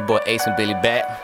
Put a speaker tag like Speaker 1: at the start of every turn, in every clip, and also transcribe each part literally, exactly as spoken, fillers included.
Speaker 1: your boy Ace and Billy back.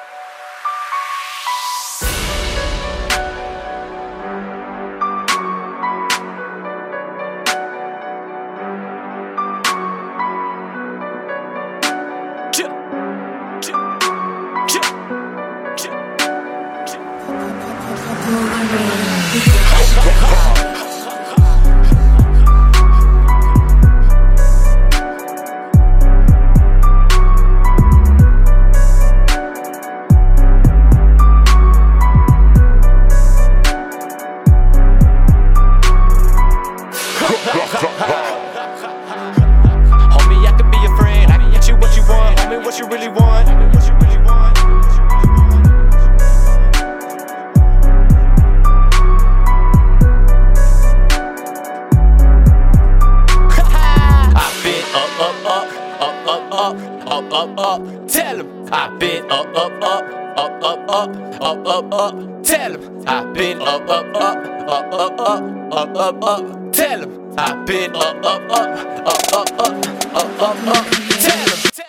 Speaker 2: Homie, I could be your friend. I can get you what you want. Homie, what you really want? What you really want? I've been up, up, up, up, up, up, up, up, up. Tell him I've been up, up, up, up, up, up, up, up, up. Tell him I've been up, up, up, up, up, up, up, up, up. Tell him I've been up, up, up, up, up, up, up, up, up. Tell him.